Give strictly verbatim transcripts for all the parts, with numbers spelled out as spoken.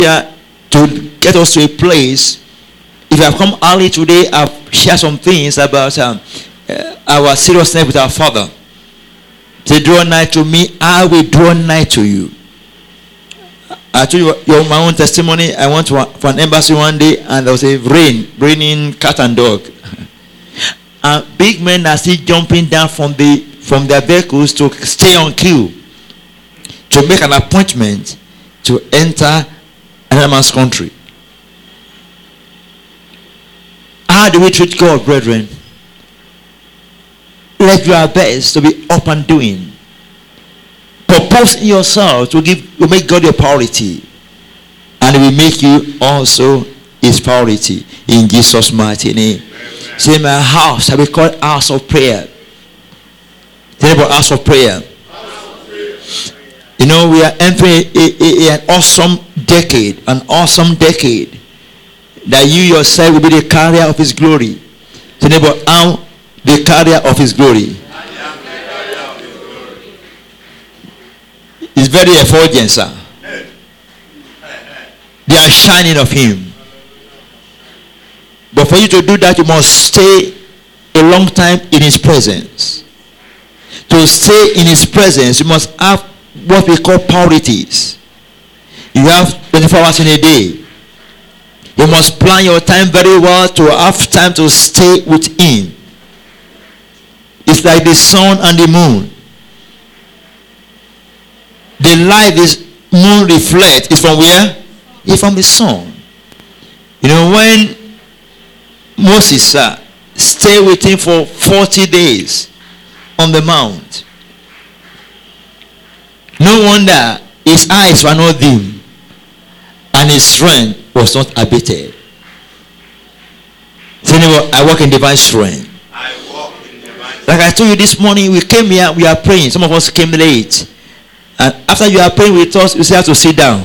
here to get us to a place. If you have come early today, I've shared some things about um, uh, our seriousness with our Father. Say, draw nigh to me, I will draw nigh to you. I told you your, my own testimony. I went to, for an embassy one day, and there was a rain, raining cat and dog. And big men are still jumping down from the from their vehicles to stay on queue to make an appointment to enter another man's country. How do we treat God, brethren? Let's do our best to be up and doing. Propose in yourself to give to make God your priority, and it will make you also his priority in Jesus' mighty name. Amen. Say, my house shall be called house of prayer. Tell about house of prayer. House of prayer. You know, we are entering a, a, a, an awesome decade, an awesome decade that you yourself will be the carrier of his glory. Tell about I'm the carrier of his glory. It's very effulgent, sir. They are shining of him. But for you to do that, you must stay a long time in his presence. To stay in his presence, you must have what we call priorities. You have twenty-four hours in a day. You must plan your time very well to have time to stay with him. It's like the sun and the moon. The light this moon reflects is from where? It's from the sun. You know, when Moses uh, stayed with him for forty days on the mount, no wonder his eyes were not dim and his strength was not abated. Say, I walk in divine strength. I walk in divine strength. Like I told you this morning, we came here, we are praying. Some of us came late. And after you are praying with us, you still have to sit down.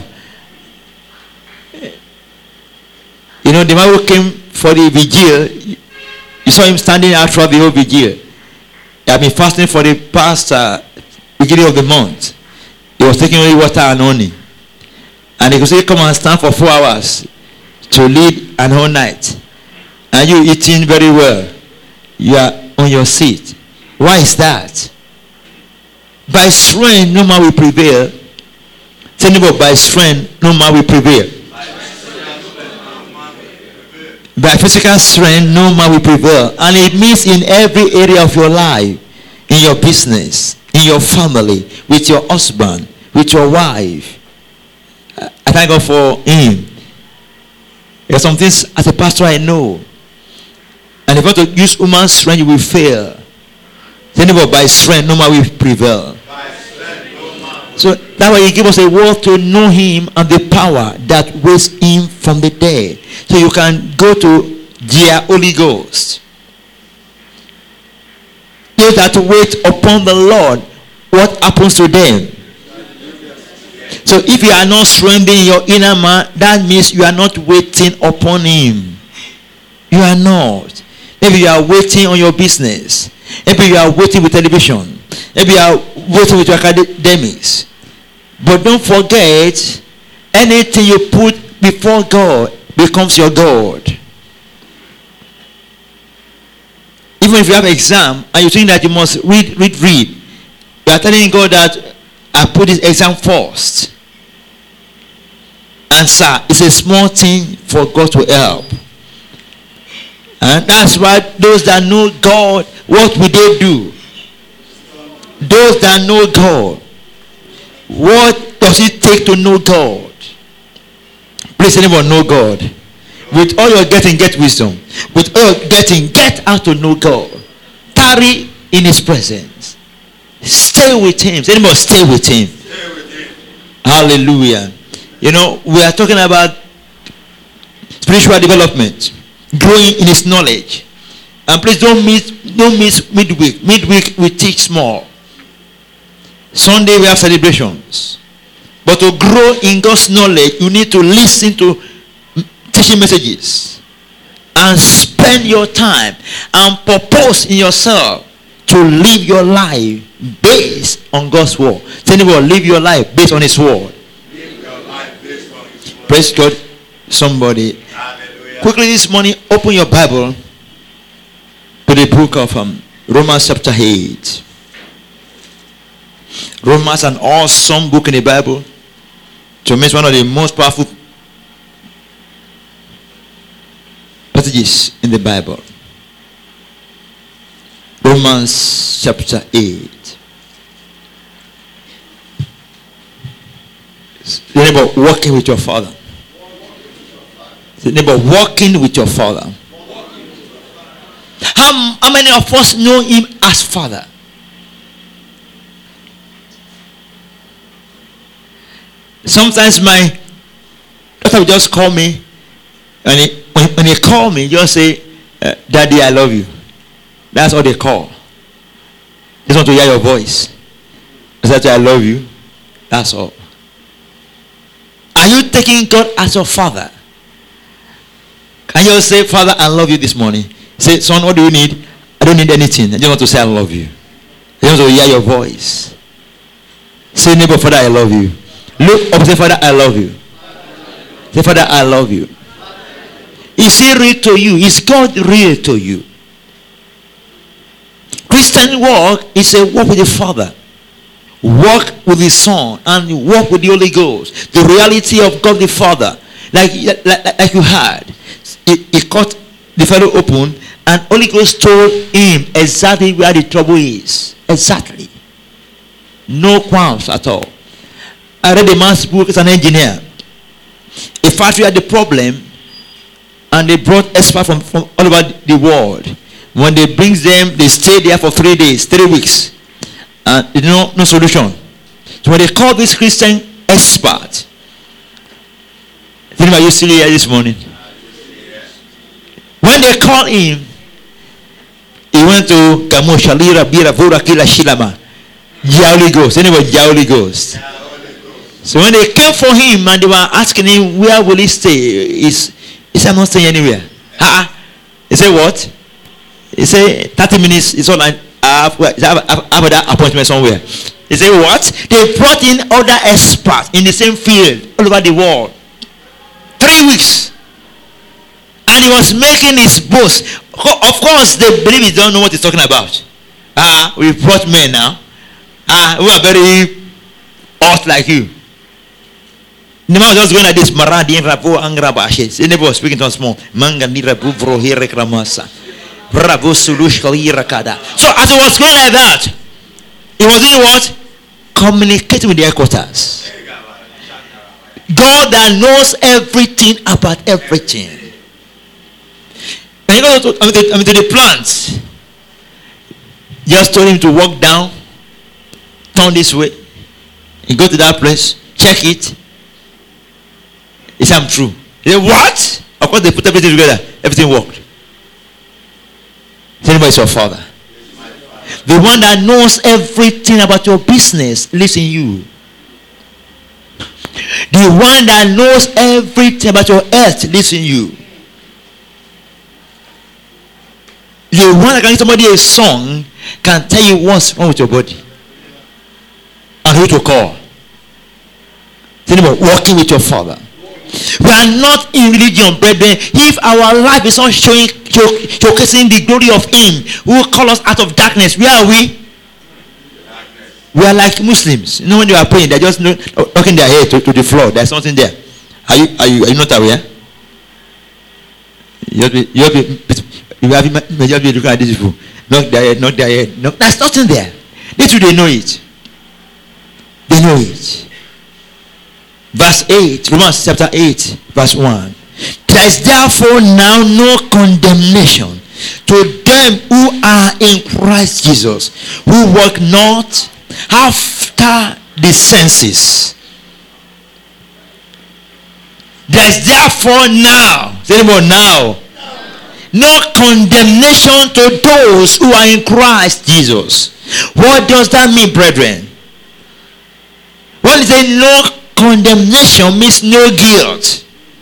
You know, the man who came for the vigil, you saw him standing out throughout the whole vigil. He had been fasting for the past uh, beginning of the month. He was taking only water and honey. And he could say, come and stand for four hours to lead an whole night. And you eating very well. You are on your seat. Why is that? By strength, no man will prevail. Tell me, by strength, no man will prevail. By physical strength, no man will prevail. And it means in every area of your life, in your business, in your family, with your husband, with your wife. I thank God for him. There are some things as a pastor I know. And if you want to use human strength, you will fail. Tell me, by strength, no man will prevail. So that's why he gave us a word to know him and the power that raised him from the dead. So you can go to their Holy Ghost. Those that wait upon the Lord, what happens to them? So if you are not strengthening your inner man, that means you are not waiting upon him. You are not. Maybe you are waiting on your business. Maybe you are waiting with television. Maybe you are waiting with your academics. But don't forget, anything you put before God becomes your God. Even if you have an exam and you think that you must read, read, read, you are telling God that I put this exam first. And sir, it's a small thing for God to help. And that's why those that know God, what will they do? Those that know God, what does it take to know God? Please, anyone know God? With all your getting, get wisdom. With all your getting, get how to know God. Tarry in his presence. Stay with him. Anybody stay with him? Stay with him. Hallelujah. You know, we are talking about spiritual development, growing in his knowledge. And please don't miss, don't miss midweek. Midweek we teach small. Sunday we have celebrations. But to grow in God's knowledge, you need to listen to teaching messages and spend your time and purpose in yourself to live your life based on God's word. Tell anyone, live your life based on his word. Live your life based on his word. Praise God. Somebody. Hallelujah. Quickly this morning, open your Bible to the book of um, Romans chapter eight. Romans, an awesome book in the Bible. To me, it's one of the most powerful passages in the Bible. Romans chapter eight. Remember, walking with your father. Remember, walking with your father. How, how many of us know him as Father? Sometimes my daughter will just call me, and he, when, when they call me, just say, uh, Daddy, I love you. That's all they call. They just want to hear your voice. They say, I love you. That's all. Are you taking God as your father? Can you say, Father, I love you this morning? Say, son, what do you need? I don't need anything. I just want to say I love you. I just want to hear your voice. Say, neighbor, Father, I love you. Look up, say, Father, I love you. Say, Father, I love you. Is he real to you? Is God real to you? Christian walk is a walk with the Father. Walk with the Son and walk with the Holy Ghost. The reality of God the Father. Like, like, like you had. He, he cut the fellow open and Holy Ghost told him exactly where the trouble is. Exactly. No qualms at all. I read a man's book as an engineer. A factory had the problem and they brought experts from, from all over the world. When they bring them, they stay there for three days, three weeks. And you know, no solution. So when they call this Christian expert, are you still here this morning? When they call him, he went to Kamo Shalira Bira Vura Kila Shilama. Holy Ghost. Anyway, Holy Ghost. So when they came for him and they were asking him where will he stay, he's, he said, I'm not staying anywhere. Uh-uh. He said, what? He said, thirty minutes is all I have, have that appointment somewhere. He said, what? They brought in other experts in the same field all over the world. Three weeks. And he was making his boast. Of course, they believe he don't know what he's talking about. Ah, uh, we brought men now. Ah, uh, we are very hot like you. The man was just going like this. Maradi rabu angrabashe. The neighbor was speaking to us small. Manga ni rabu vrohere kramasa. Bravo sulush kalira kada. So as he was going like that, he was doing what? Communicating with the headquarters. God that knows everything about everything. And you go to, I mean, to, I mean, to the plants. Just told him to walk down, turn this way. You go to that place, check it. He said, I'm true. He said, what? Of course, they put everything together. Everything worked. Tell anybody it's your father. The one that knows everything about your business lives in you. The one that knows everything about your health lives in you. The one that can give somebody a song can tell you what's wrong with your body and who to call. Tell anybody, walking with your father. We are not in religion, brethren. If our life is not showing, show, showcasing the glory of him who will call us out of darkness, where are we? We are like Muslims. You know, when they are praying, they're just knocking their head to, to the floor. There's something there. Are you are you are you not aware? You have to be, you have to be, you have to be, you have to be looking at these people. Knock their head, knock their head. No, there's nothing there. They too, they know it. They know it. Verse eight, Romans chapter eight, verse one. There is therefore now no condemnation to them who are in Christ Jesus, who walk not after the senses. There is therefore now, say more now, no condemnation to those who are in Christ Jesus. What does that mean, brethren? What is it? No condemnation means no guilt,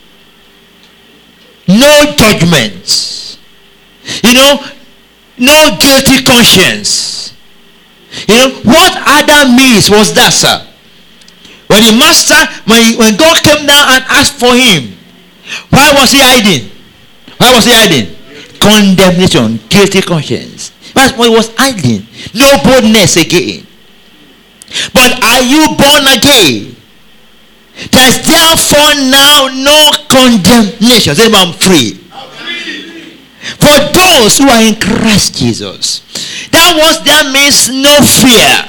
no judgment, you know, no guilty conscience. You know what Adam means was that, sir. When the master, when, he, when God came down and asked for him, why was he hiding? Why was he hiding? Condemnation, guilty conscience. That's why he was hiding. No boldness again. But are you born again? There's therefore now no condemnation. Say, I'm free. For those who are in Christ Jesus. That was that means no fear.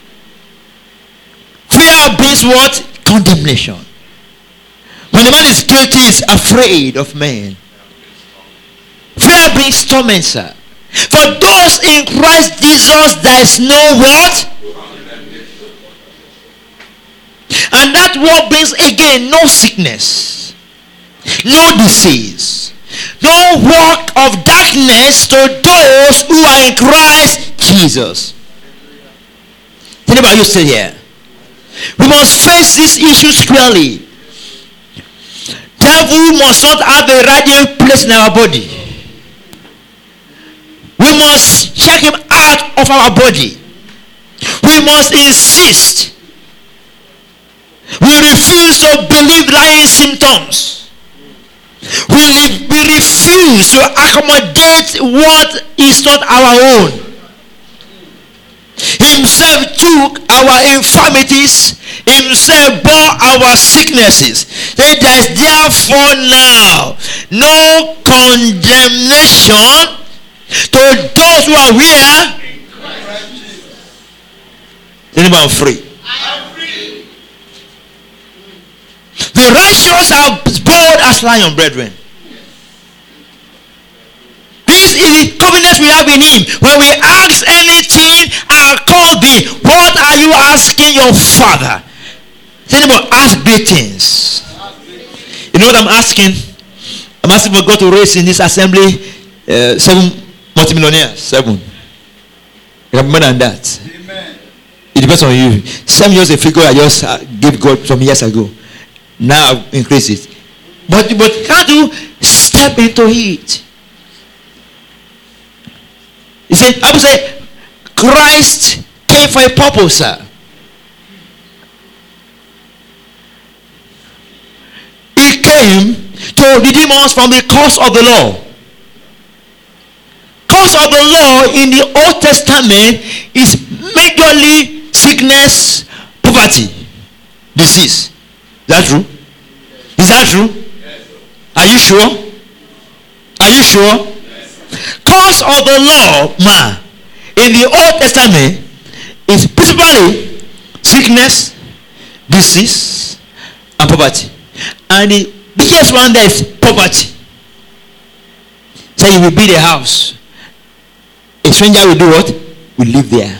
Fear brings what? Condemnation. When a man is guilty, he is afraid of men. Fear brings torment, sir. For those in Christ Jesus, there is no what? And that word brings again no sickness, no disease, no work of darkness to those who are in Christ Jesus. Anybody you still here? We must face this issue squarely. Devil must not have a radiant place in our body. We must check him out of our body. We must insist. We refuse to believe lying symptoms. We, li- we refuse to accommodate what is not our own. Himself took our infirmities. Himself bore our sicknesses. There is therefore now no condemnation to those who are where? Anybody free? The righteous are bold as lion, brethren. This is the covenant we have in him. When we ask anything, our call be, what are you asking your father? Anybody ask great things? You know what I'm asking? I'm asking for God to raise in this assembly uh, seven multimillionaires. Seven. More than that. Amen. It depends on you. Seven years a figure I just uh, gave God some years ago. Now I've increased it. But, but can't you step into it? He said, I would say, Christ came for a purpose, sir. He came to redeem us from the curse of the law. Curse of the law in the Old Testament is majorly sickness, poverty, disease. Is that true? Is that true? Yes. Are you sure? Are you sure? Yes. Cause of the law, man, in the Old Testament is principally sickness, disease, and poverty. And the biggest one there is poverty. So you will build a house. A stranger will do what? Will live there.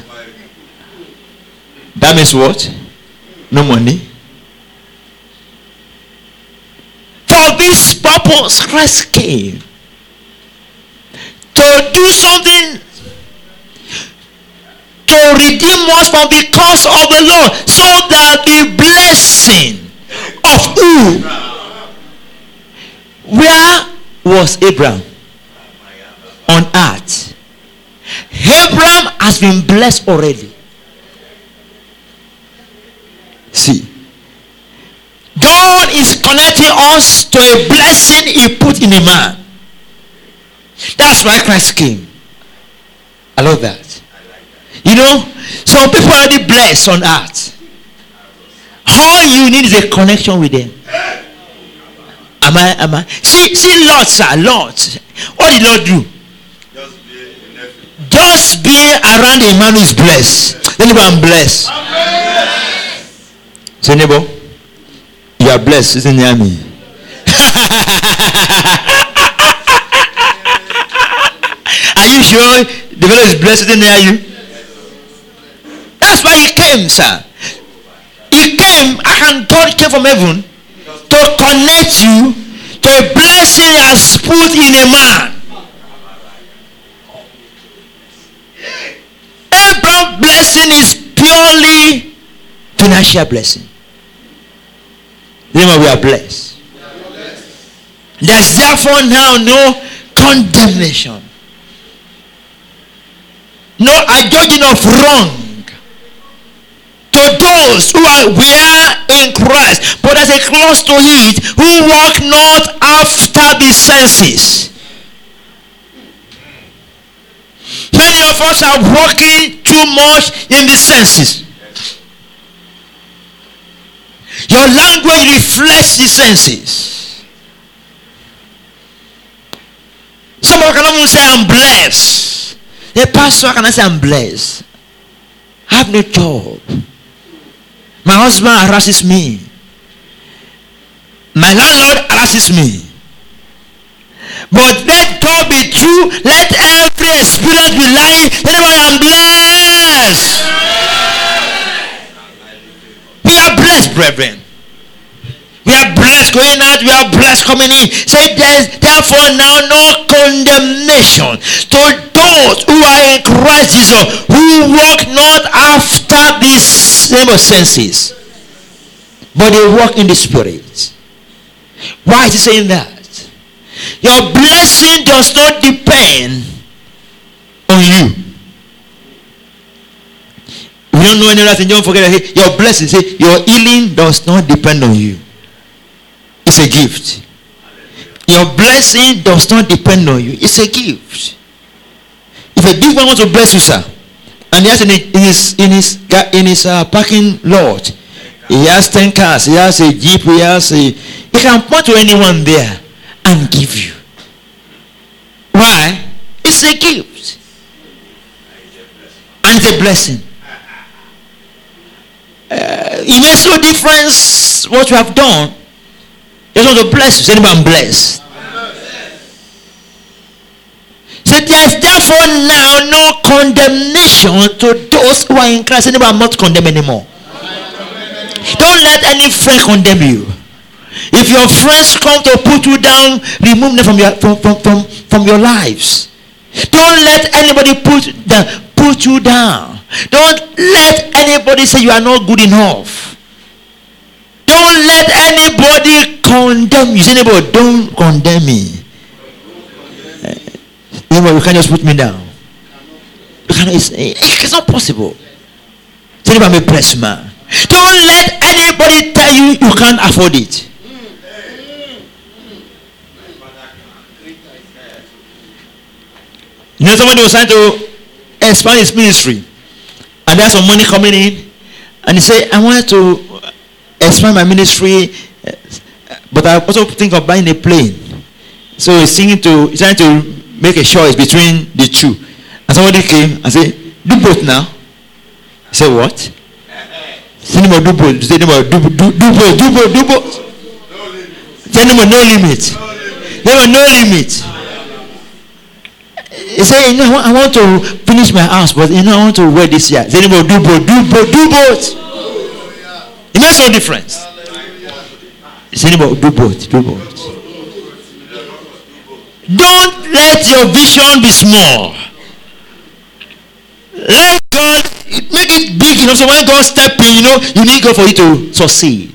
That means what? No money. For this purpose, Christ came to do something to redeem us from the curse of the law, so that the blessing of who? Where was Abraham? On earth. Abraham has been blessed already. See. God is connecting us to a blessing he put in a man. That's why Christ came. I love that. You know, some people are already blessed on earth. All you need is a connection with them. Am I? Am I? See, see, Lord, sir, Lord. What did Lord do? Just be around a man who is blessed. Then I'm blessed. Say, neighbor. You are blessed, isn't it, me? Are you sure the fellow is blessed, isn't it, you? That's why he came, sir. He came, and God came from heaven to connect you to a blessing he has put in a man. Abraham's blessing is purely financial blessing. Remember, we are blessed. There's therefore now no condemnation, no adjudging of wrong to those who are we are in Christ, but there's a clause to it, who walk not after the senses. Many of us are walking too much in the senses. Your language reflects the senses. Someone can even say, I'm blessed. The pastor can say, I'm blessed. I have no job. My husband harasses me. My landlord harasses me. But let God be true. Let every experience be lying. Anybody, I'm blessed. We are blessed, brethren. We are blessed going out. We are blessed coming in. Say, there's therefore now no condemnation to those who are in Christ Jesus, who walk not after the same senses, but they walk in the Spirit. Why is he saying that? Your blessing does not depend on you. If you don't know any other thing, don't forget that your blessing, say, your healing does not depend on you. It's a gift. Your blessing does not depend on you. It's a gift. If a big man wants to bless you, sir, and he has in his in his in his uh, parking lot, he has ten cars, he has a jeep, he has a, he can point to anyone there and give you. Why? It's a gift. And it's a blessing. Uh, it makes no difference what you have done. Just want to bless you. Say, I'm blessed. So there is therefore now no condemnation to those who are in Christ. Say, I'm not condemned anymore. Don't let any friend condemn you. If your friends come to put you down, remove them from your from, from, from, from your lives. Don't let anybody put down, put you down. Don't let anybody say you are not good enough. Don't let anybody condemn you. Say, anybody, don't condemn me. Anybody, you can't just put me down. You cannot, it's, it's not possible. Say, I'm a blessed man. Don't let anybody tell you you can't afford it. You know, somebody was trying to expand his ministry, and there's some money coming in, and he said, I wanted to expand my ministry, but I also think of buying a plane. So he's thinking to, he's trying to make a choice between the two. And somebody came and said, do both now. He said, what? Say no more, do both. Say no more, do, do, do both, do both, do both. Say no more, no limit. No more, no limit. He said, you know, I want to finish my house, but you know, I want to wear this year. Say no more, do both, do both, do both. It makes no difference. Say no more, do both, do both. Don't let your vision be small. Let God make it big, you know. So when God steps in, you know, you need God for you to succeed.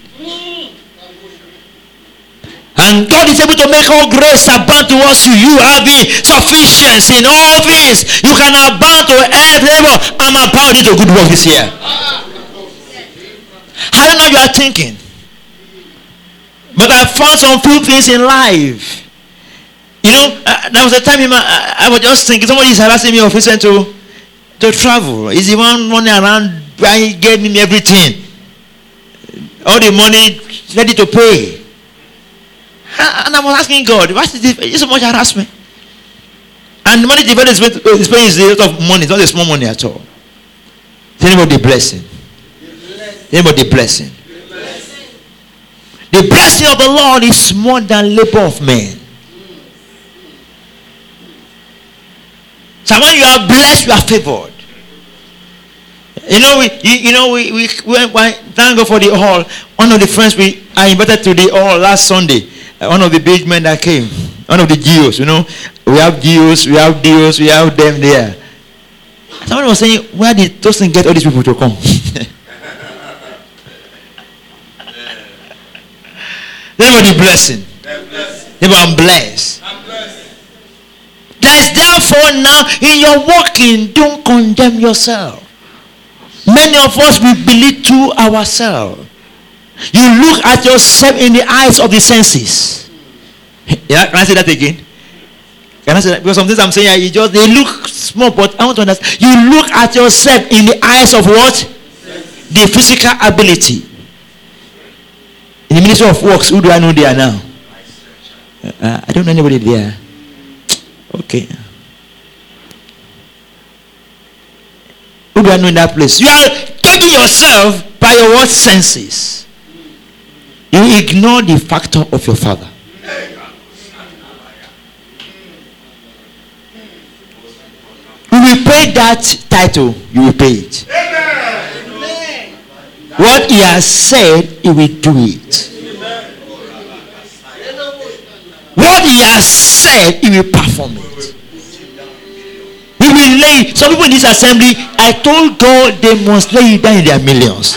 And God is able to make all grace abound towards you. You having sufficiency in all things. You can abound to every. I'm abounding to good work this year. I don't know what you are thinking, but I found some few things in life. You know, uh, there was a time in my, I, I was just thinking, somebody is harassing me, officer, to to travel. Is the one running around buying, gave me everything, all the money ready to pay. And I was asking God, why is this so much harassment? And the money the is paying is a lot of money, it's not a small money at all. Tell anybody the blessing. Tell anybody the blessing. The blessing of the Lord is more than labor of men. So when you are blessed, you are favored. You know, we, you, you know, we, we, we went, thank God for the hall. One of the friends we I invited to the hall last Sunday. Uh, one of the big men that came, one of the G Os, you know, we have G Os, we have D Os, we have them there. Someone was saying, where did Tosin get all these people to come? They were the blessing. They were blessed. There's therefore now in your walking, don't condemn yourself. Many of us, we belittle ourselves. You look at yourself in the eyes of the senses. Yeah, can I say that again? Can I say that? Because sometimes I'm saying, you just, they look small, but I want to understand. You look at yourself in the eyes of what? The physical ability. In the Ministry of Works, who do I know there now? Uh, I don't know anybody there. Okay. Who do I know in that place? You are judging yourself by your what senses. You ignore the factor of your father. You will pay that title, you will pay it. What he has said, he will do it. What he has said, he will perform it. He will lay. Some people in this assembly, I told God they must lay it down in their millions.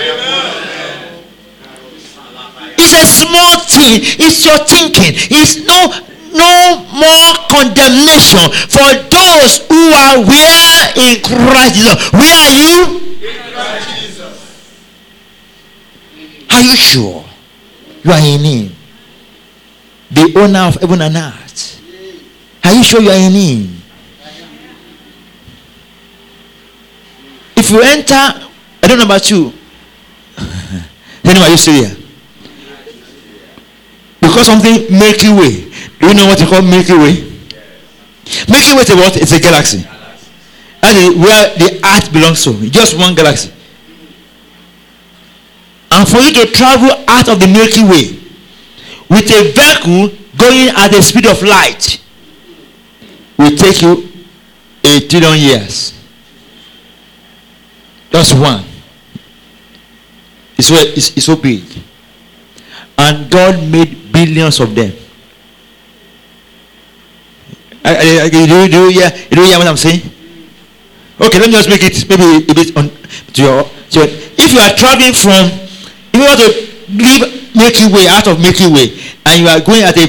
It's a small thing. It's your thinking. It's no no more condemnation for those who are where in Christ Jesus. Where are you? In Christ Jesus. Are you sure you are in him? The owner of heaven and earth. Are you sure you are in him? If you enter, I don't know about you. Anyway, are you still here? Because something Milky Way. Do you know what you call Milky Way? Milky Way is a what? It's a galaxy. That is where the earth belongs to. Just one galaxy. And for you to travel out of the Milky Way with a vehicle going at the speed of light will take you a trillion years. Just one. It's so, it's, it's so big. And God made billions of them. I, I, I, do, you, do, you hear, do you hear what I'm saying? Okay, let me just make it maybe a bit on to your, to your. If you are traveling from, if you want to leave Milky Way, out of Milky Way, and you are going at a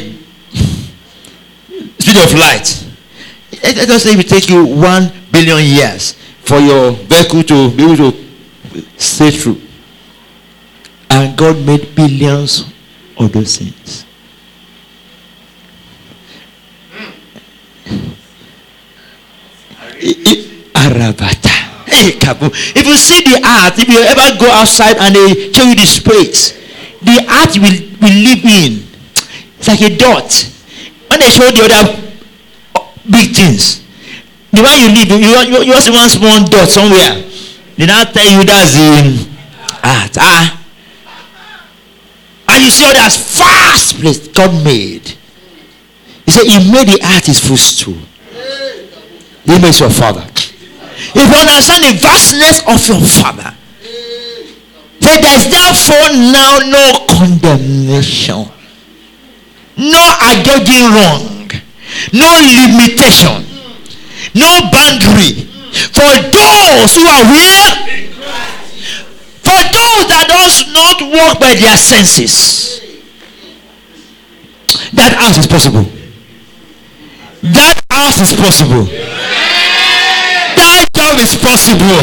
speed of light, let us say it will take you one billion years for your vehicle to be able to stay through. And God made billions of those things. If you see the earth, if you ever go outside and they show you the space, the earth will, will live in. It's like a dot. When they show the other big things, the one you live, you, you, you also one small dot somewhere. They now tell you that's in earth. Ah. And you see all that vast place God made. He said he made the earth his footstool. He makes your father. If you understand the vastness of your father, then there is therefore now no condemnation, no adjudging wrong, no limitation, no boundary for those who are where? For those that does not walk by their senses. That house is possible. That house is possible. That job is possible.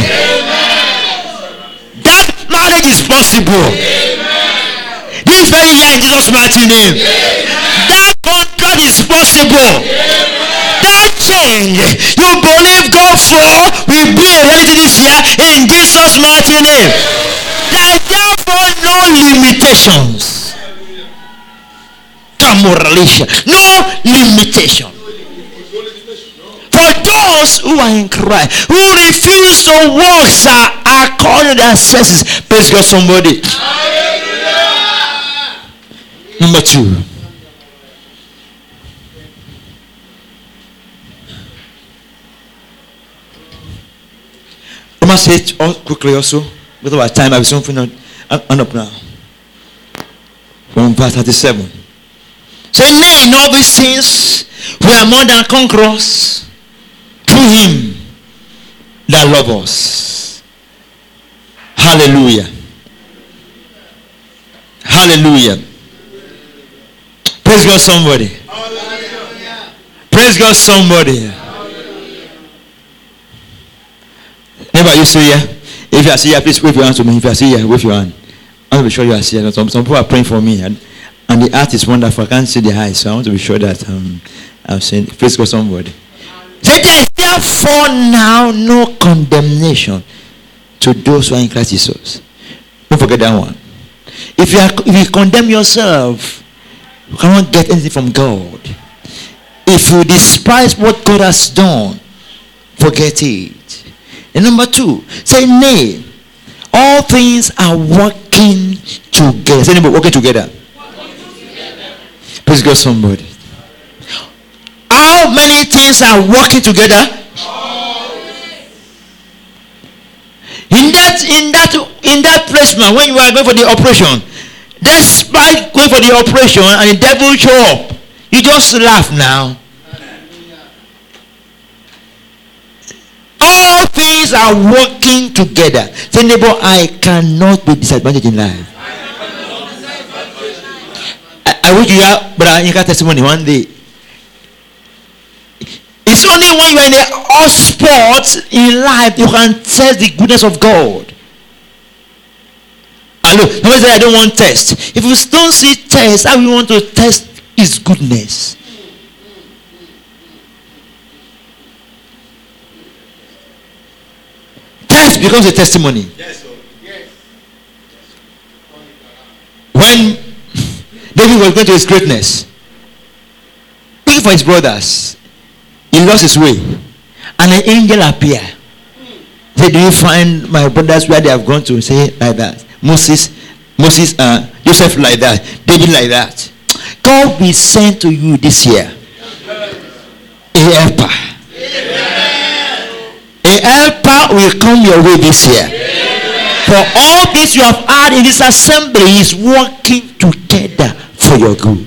That marriage is possible. This very year in Jesus' mighty name. That contract is possible. That change you believe God for will be a reality this year in Jesus' mighty name. There is therefore no limitations. No limitation. For those who are in Christ, who refuse to walk according to their senses. Praise God, somebody. Number two. I must say it all quickly also. With our time, I will soon finish on up now. From verse thirty-seven. Say, nay, in all these things, we are more than conquerors through him that loves us. Hallelujah. Hallelujah. Praise God, somebody. Hallelujah. Praise God, somebody. Hallelujah. Never you say, yeah. If you are here, please wave your hand to me. If you are here, wave your hand. I want to be sure you are here. Some, some people are praying for me, and, and the art is wonderful. I can't see the eyes, so I want to be sure that um, I'm saying, please go somebody. Say, there is therefore now no condemnation to those who are in Christ Jesus. Don't forget that one. If you are, if you condemn yourself, you cannot get anything from God. If you despise what God has done, forget it. And number two, say, nay, all things are working together. Say, anybody working together? Working together. Please go somebody. How many things are working together? In that, in that, in that placement, when you are going for the operation, despite going for the operation and the devil show up, you just laugh now. All things are working together. Say, neighbor, I cannot be disadvantaged in life. I, I wish you have, but I got testimony one day. It's only when you're in a hot spot in life you can test the goodness of God. Hello, nobody say I don't want test. If you don't see test, how we want to test His goodness? Test becomes a testimony. Yes, yes. When David was going to his greatness, looking for his brothers, he lost his way, and an angel appeared. He said, do you find my brothers where they have gone to? Say like that. Moses, Moses, uh, Joseph like that, David like that. God will send to you this year a helper. A helper will come your way this year. For all this you have had in this assembly is working together for your good.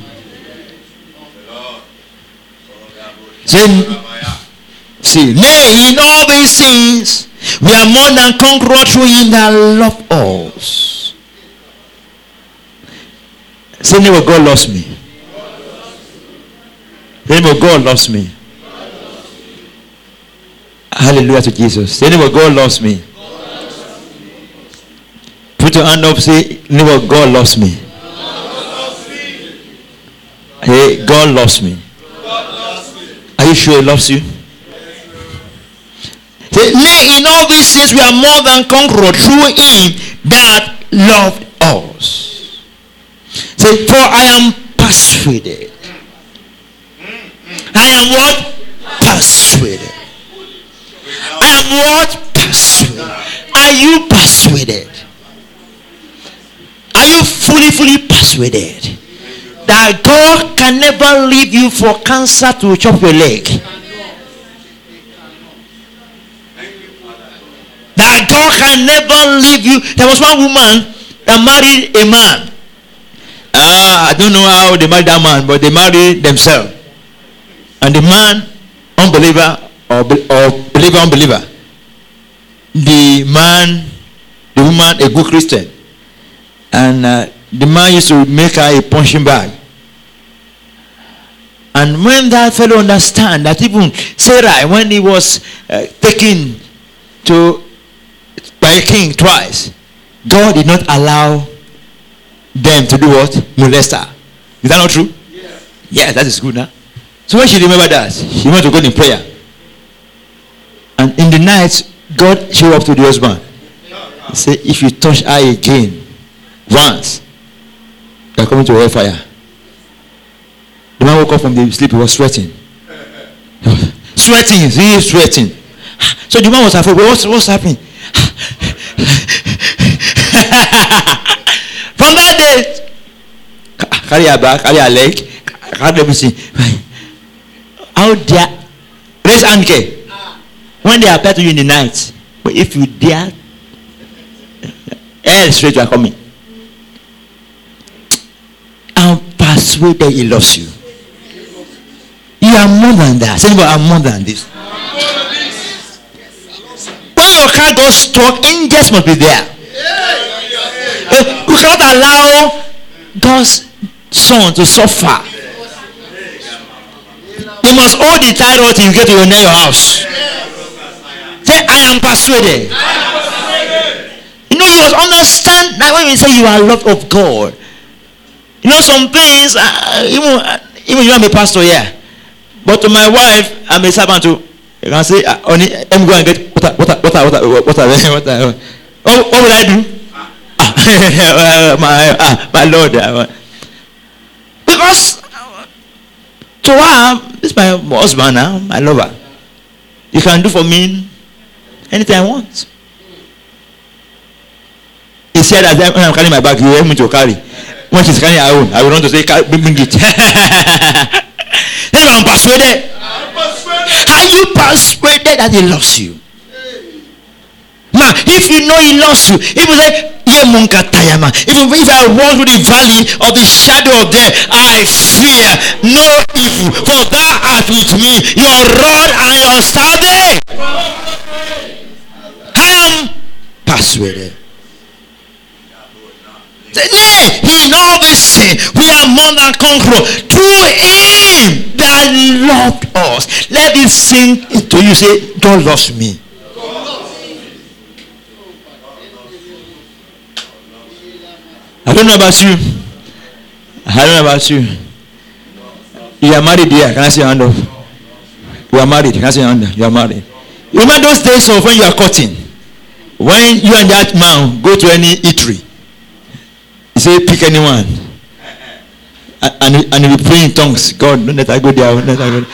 See, see, nay, in all these things, we are more than conquerors through Him that loved us. Say, neighbor, God loves me. Say, neighbor, God loves me. Hallelujah to Jesus. Say, neighbor, God loves me. Put your hand up, say, neighbor, God loves me. Hey, God loves me. Are you sure He loves you? Say, nay, in all these things we are more than conquerors through Him that loved us. Say, for I am persuaded. I am what? Persuaded. I am what? Persuaded. Are you persuaded? Are you fully, fully persuaded that God can never leave you for cancer to chop your leg? That God can never leave you. There was one woman that married a man. Uh, I don't know how they married that man, but they married themselves. And the man, unbeliever or, or believer, unbeliever. The man, the woman, a good Christian. And uh, the man used to make her a punching bag. And when that fellow understand that even Sarah, when he was uh, taken to by a king twice, God did not allow them to do what? Molest her. Is that not true? Yes. Yes, that is good now. So when she remembered that, she went to God in prayer. And in the night, God showed up to the husband. He said, if you touch her again, once, you are coming to hellfire. The man woke up from the sleep, he was sweating. Sweating, he is sweating. So the man was afraid, what's, what's happening? From that day, carry her back, carry her leg, carry everything. How dare, raise hand, okay? When they appear to you in the night, but if you dare, hell straight you are coming. I'm persuaded He loves you. You are more than that. Say, I'm more than this. When your car goes stuck, angels must be there. You cannot allow God's son to suffer. You must hold the title till you get to your, your house. Say, I am persuaded must understand that when you say you are loved of God, you know some things. Uh, even uh, even you are a pastor here, but to my wife, I'm a servant too. You can say, uh, "Only I'm going to get what what what what what what what what what will I do?" Ah, my ah, my Lord, because to her, this is my husband now, my lover. You can do for me anything I want. He said that when I'm carrying my bag, you help me to carry. When she's carrying her own, I will want to say, bring it. Then I'm persuaded. Are you persuaded that he loves you? Man, if you know he loves you, if you say, even if I walk through the valley of the shadow of death, I fear no evil, for thou art with me, your rod and your staff. I am persuaded. Nay, he in all this thing, we are more than conquerors through him that loved us. Let it sink into you. Say, God loves me. I don't know about you. I don't know about you. You are married here. Can I see your hand up? You are married. Can I see your hand up? You are married. You remember those days of when you are cutting? When you and that man go to any eatery, you say, pick anyone. And, and, and you pray in tongues. God, don't let I go there. Don't let I go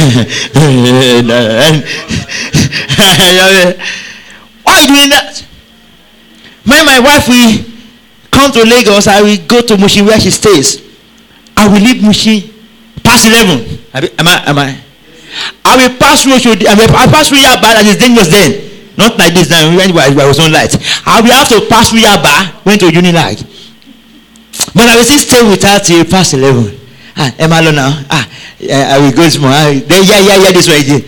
there. Why are you doing that? When my wife, we come to Lagos, I will go to Mushin where she stays. I will leave Mushin past eleven. Am I? Am I? I will pass through. I will pass through Yaba. That is dangerous then. Not like this now. When I was on light, I will have to pass through Yaba. Went to Unilag. But I will still stay with her till past eleven. Ah, am I alone now? Ah, I will go small. Ah, then yeah, yeah, yeah. This way again.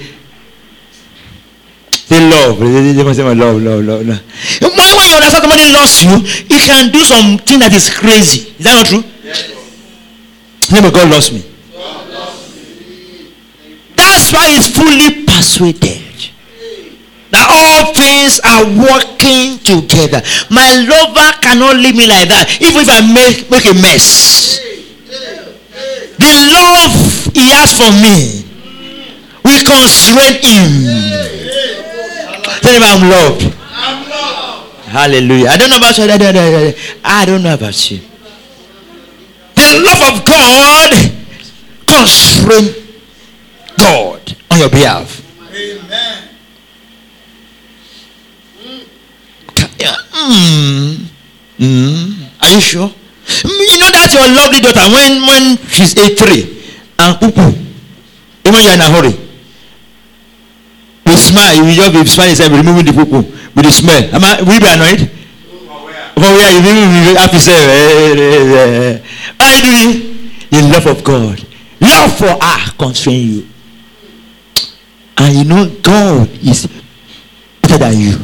They love. They must say love, love, love, love. When you understand somebody loves you, you can do something that is crazy. Is that not true? Yes. Never God loves me. God loves me. That's why he's fully persuaded that all things are working together. My lover cannot leave me like that. Even if I make, make a mess. The love he has for me will constrain him. Tell him I'm loved. I'm loved. Hallelujah. I don't know about you. I don't know about you. The love of God constrain God on your behalf. Amen. Mm. Mm. Are you sure? You know that your lovely daughter, when when she's age three and poo poo, even you're in a hurry, with smile, you will just be smiling yourself, removing the poo poo with the smell. Am I? Will you be annoyed? For where you will be happy, say, what are you doing? The love of God, love for her constrain you, and you know God is better than you.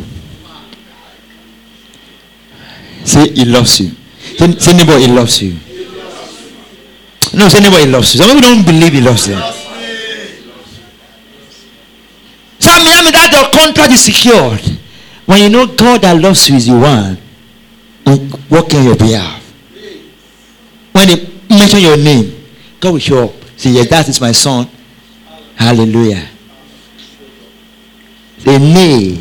Say he loves you. Say, say neighbor, he loves you. No, say neighbor, he loves you. Some people don't believe he loves them. So I mean, I mean that your contract is secured. When you know God that loves you is the one working on your behalf. When they mention your name, God will show up. Say, yes, that is my son. Hallelujah. Say, nay,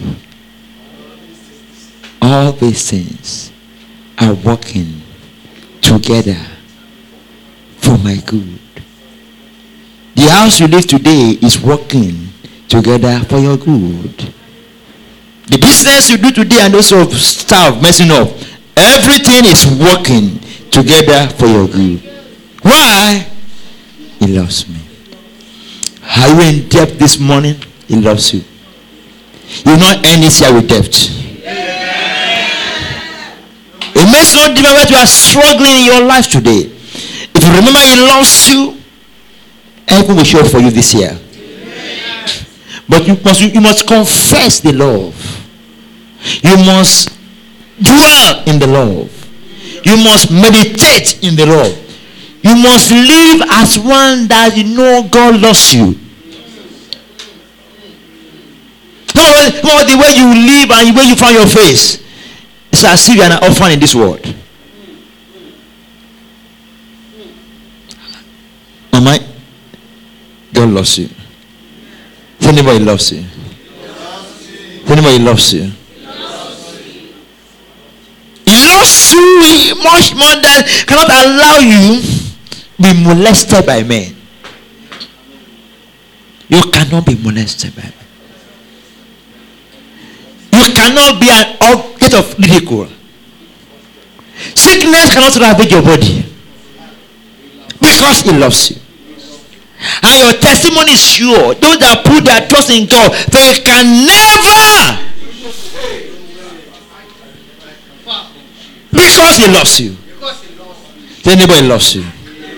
all these things are working together for my good. The house you live today is working together for your good. The business you do today and also stuff messing up, everything is working together for your good. Why? He loves me. Are you in debt this morning? He loves you. You will not end this year with debt. It makes no difference whether you are struggling in your life today. If you remember he loves you, everything will show up for you this year. Amen. But you must you must confess the love. You must dwell in the love. You must meditate in the love. You must live as one that you know God loves you. Come on, come on, the way you live and the way you find your face. It's as if you are an orphan in this world. Mama, God loves you. If anybody loves you. If anybody loves you. He loves you much more than cannot allow you be molested by men. You cannot be molested by men. You cannot be an object of ridicule. Sickness cannot ravage your body because He loves you. And your testimony is sure. Those that put their trust in God, they can never, because He loves you. Anybody loves you.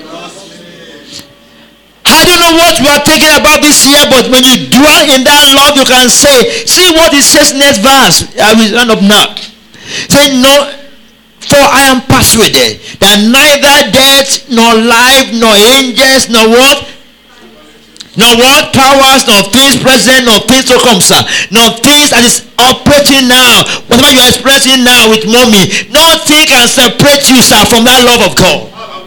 I don't know what we are thinking about this year, but when you dwell in that love, you can say, see what it says next verse. I will run up now. Say, no, for I am persuaded that neither death, nor life, nor angels, nor what? Nor what? Powers, nor things present, nor things to come, sir. Nor things that is operating now. Whatever you are expressing now with mommy, nothing can separate you, sir, from that love of God.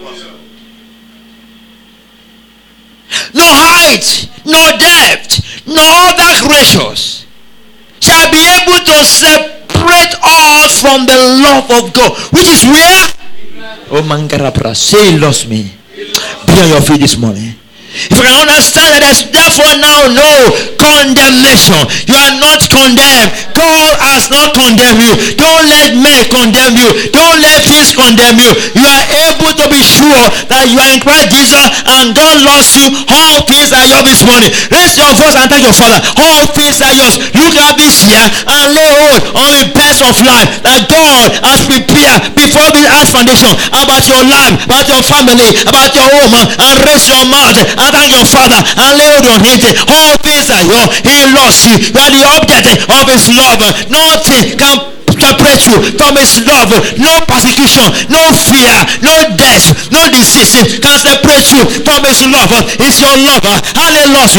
No height, no depth, no other creatures shall be able to separate us from the love of God, which is where? Oh man, say He loves me. Be on your feet this morning. If you can understand that there's therefore now no condemnation. You are not condemned. God has not condemned you. Don't let men condemn you. Don't let things condemn you. You are able to be sure that you are in Christ Jesus and God loves you. All things are yours this morning. Raise your voice and thank your Father. All things are yours. Look at this year and lay hold on the best of life that God has prepared before the earth foundation about your life, about your family, about your home, and raise your mouth and thank your Father and lay hold on Him. All things are yours. He loves you. You are the object of His love. Nothing can separate you from His love. No persecution, no fear, no death, no disease can separate you from His love. It's your love. Hallelujah.